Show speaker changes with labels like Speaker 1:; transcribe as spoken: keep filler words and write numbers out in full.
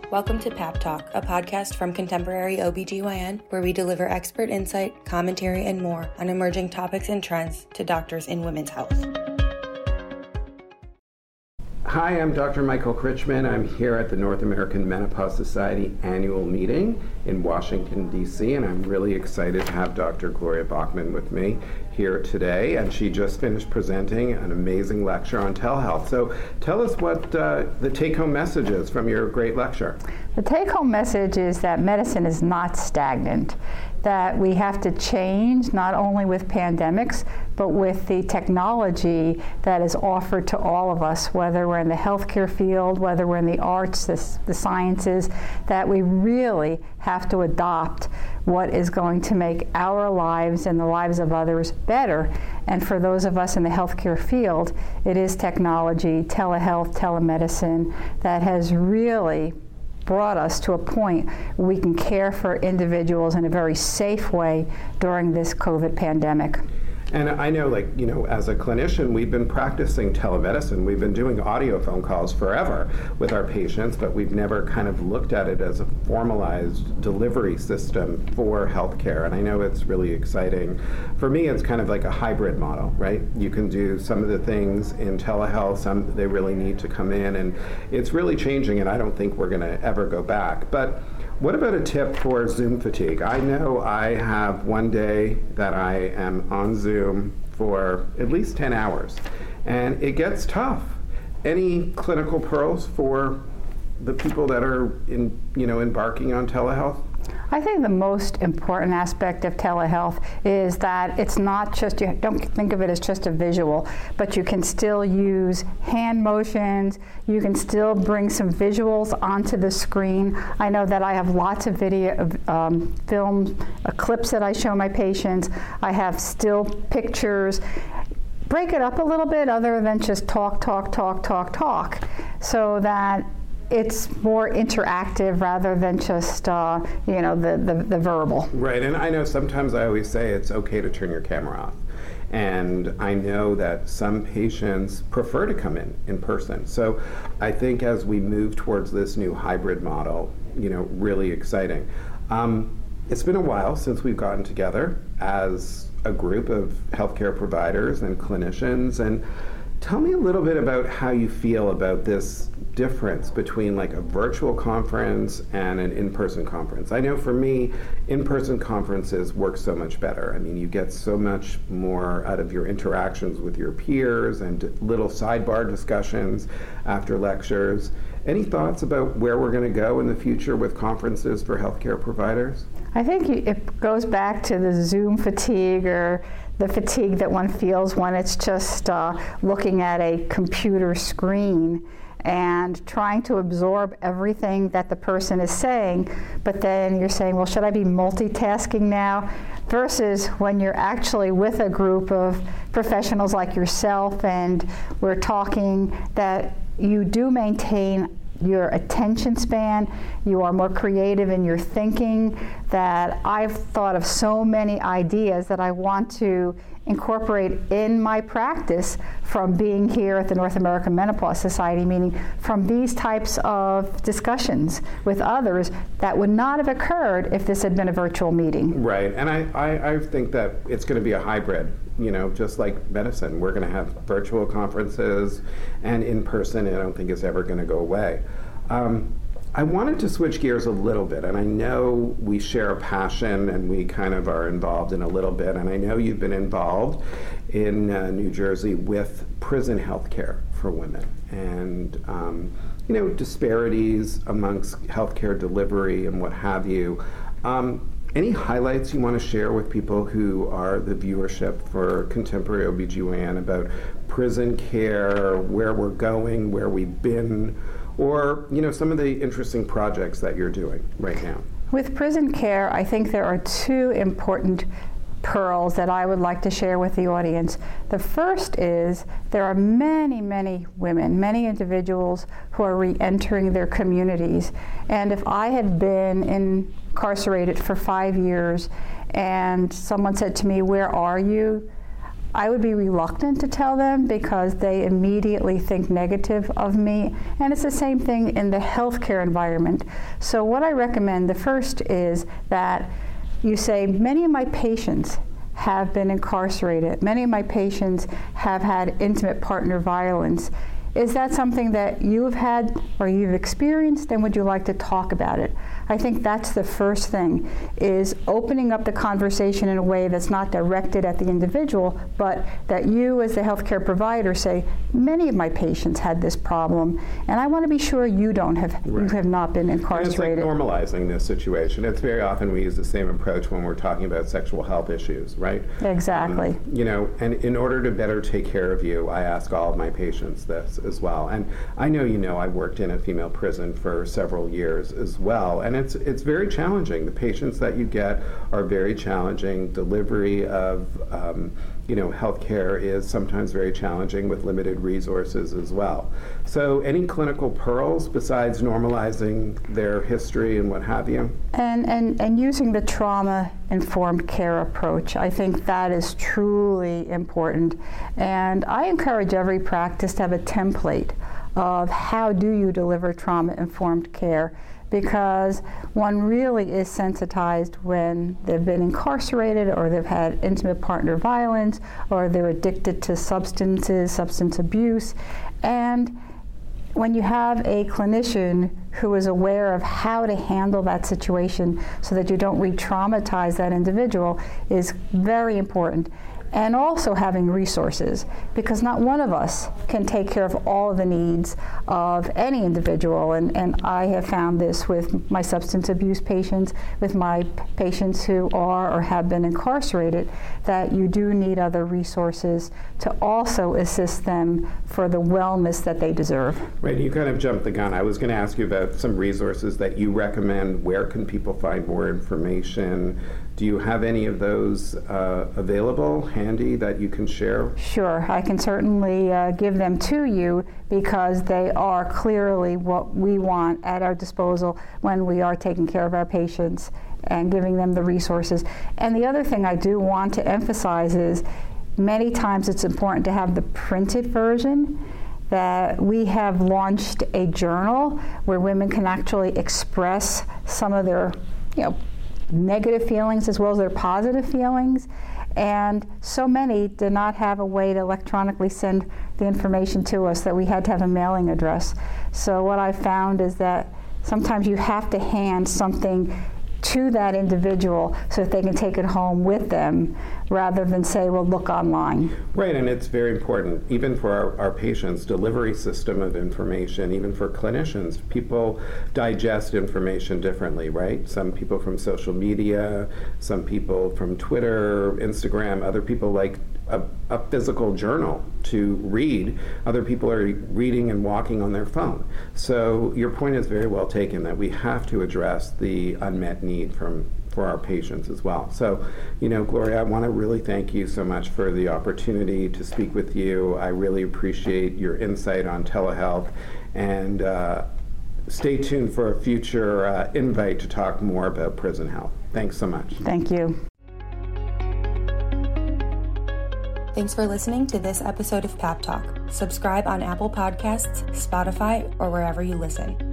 Speaker 1: Welcome to P A P Talk, a podcast from Contemporary O B G Y N, where we deliver expert insight, commentary, and more on emerging topics and trends to doctors in women's health.
Speaker 2: Hi, I'm Doctor Michael Critchman. I'm here at the North American Menopause Society annual meeting in Washington, D C, and I'm really excited to have Doctor Gloria Bachman with me here today, and she just finished presenting an amazing lecture on telehealth. So tell us what uh, the take-home message is from your great lecture.
Speaker 3: The take-home message is that medicine is not stagnant, that we have to change not only with pandemics, but with the technology that is offered to all of us, whether we're in the healthcare field, whether we're in the arts, the, the sciences, that we really have to adopt what is going to make our lives and the lives of others better. And for those of us in the healthcare field, it is technology, telehealth, telemedicine that has really brought us to a point where we can care for individuals in a very safe way during this COVID pandemic.
Speaker 2: And I know, like, you know, as a clinician, we've been practicing telemedicine. We've been doing audio phone calls forever with our patients, but we've never kind of looked at it as a formalized delivery system for healthcare. And I know it's really exciting. For me, it's kind of like a hybrid model, right? You can do some of the things in telehealth, some they really need to come in, and it's really changing, and I don't think we're going to ever go back. But what about a tip for Zoom fatigue? I know I have one day that I am on Zoom for at least ten hours, and it gets tough. Any clinical pearls for the people that are in, you know, embarking on telehealth?
Speaker 3: I think the most important aspect of telehealth is that it's not just, you don't think of it as just a visual, but you can still use hand motions, you can still bring some visuals onto the screen. I know that I have lots of video, um, film uh, clips that I show my patients. I have still pictures. Break it up a little bit other than just talk, talk, talk, talk, talk, so that it's more interactive rather than just, uh, you know, the, the, the verbal.
Speaker 2: Right, and I know sometimes I always say it's okay to turn your camera off. And I know that some patients prefer to come in in person. So I think as we move towards this new hybrid model, you know, really exciting. Um, it's been a while since we've gotten together as a group of healthcare providers and clinicians, and tell me a little bit about how you feel about this difference between like a virtual conference and an in-person conference. I know for me, in-person conferences work so much better. I mean, you get so much more out of your interactions with your peers and little sidebar discussions after lectures. Any thoughts about where we're going to go in the future with conferences for healthcare providers?
Speaker 3: I think it goes back to the Zoom fatigue, or the fatigue that one feels when it's just uh, looking at a computer screen and trying to absorb everything that the person is saying, but then you're saying, well, should I be multitasking now? Versus when you're actually with a group of professionals like yourself and we're talking, that you do maintain your attention span, you are more creative in your thinking, that I've thought of so many ideas that I want to incorporate in my practice from being here at the North American Menopause Society, meaning from these types of discussions with others that would not have occurred if this had been a virtual meeting.
Speaker 2: Right, and I, I, I think that it's going to be a hybrid. You know, just like medicine, we're going to have virtual conferences and in person, and I don't think it's ever going to go away. Um, I wanted to switch gears a little bit, and I know we share a passion and we kind of are involved in a little bit, and I know you've been involved in uh, New Jersey with prison healthcare for women and, um, you know, disparities amongst healthcare delivery and what have you. Um, Any highlights you want to share with people who are the viewership for Contemporary O B G Y N about prison care, where we're going, where we've been, or, you know, some of the interesting projects that you're doing right now?
Speaker 3: With prison care, I think there are two important pearls that I would like to share with the audience. The first is there are many, many women, many individuals who are re-entering their communities. And if I had been incarcerated for five years and someone said to me, "Where are you?" I would be reluctant to tell them because they immediately think negative of me. And it's the same thing in the healthcare environment. So what I recommend, the first is that you say, many of my patients have been incarcerated. Many of my patients have had intimate partner violence. Is that something that you have had or you've experienced, and would you like to talk about it? I think that's the first thing, is opening up the conversation in a way that's not directed at the individual, but that you as the healthcare provider say, many of my patients had this problem, and I want to be sure you don't have, right. you have not been incarcerated.
Speaker 2: And it's like normalizing this situation. It's very often we use the same approach when we're talking about sexual health issues, right?
Speaker 3: Exactly.
Speaker 2: Um, you know, and in order to better take care of you, I ask all of my patients this as well. And I know you know I worked in a female prison for several years as well, and it's it's very challenging. The patients that you get are very challenging. Delivery of um, you know healthcare is sometimes very challenging with limited resources as well. So any clinical pearls besides normalizing their history and what have you?
Speaker 3: And and and using the trauma-informed care approach. I think that is truly important. And I encourage every practice to have a template of how do you deliver trauma-informed care, because one really is sensitized when they've been incarcerated or they've had intimate partner violence or they're addicted to substances, substance abuse. And when you have a clinician who is aware of how to handle that situation so that you don't re-traumatize that individual is very important. And also having resources, because not one of us can take care of all of the needs of any individual. And, and I have found this with my substance abuse patients, with my patients who are or have been incarcerated, that you do need other resources to also assist them for the wellness that they deserve.
Speaker 2: Right, you kind of jumped the gun. I was going to ask you about some resources that you recommend. Where can people find more information? Do you have any of those uh, available, handy, that you can share?
Speaker 3: Sure, I can certainly uh, give them to you, because they are clearly what we want at our disposal when we are taking care of our patients and giving them the resources. And the other thing I do want to emphasize is many times it's important to have the printed version. That we have launched a journal where women can actually express some of their, you know, negative feelings as well as their positive feelings. And so many did not have a way to electronically send the information to us, that we had to have a mailing address. So what I found is that sometimes you have to hand something to that individual so that they can take it home with them, rather than say, well, look online.
Speaker 2: Right, and it's very important, even for our, our patients, delivery system of information, even for clinicians. People digest information differently, right? Some people from social media, some people from Twitter, Instagram, other people like a, a physical journal to read. Other people are reading and walking on their phone. So your point is very well taken, that we have to address the unmet need from for our patients as well. So, you know, Gloria, I want to really thank you so much for the opportunity to speak with you. I really appreciate your insight on telehealth, and uh, stay tuned for a future uh, invite to talk more about prison health. Thanks so much.
Speaker 3: Thank you.
Speaker 1: Thanks for listening to this episode of Pap Talk. Subscribe on Apple Podcasts, Spotify, or wherever you listen.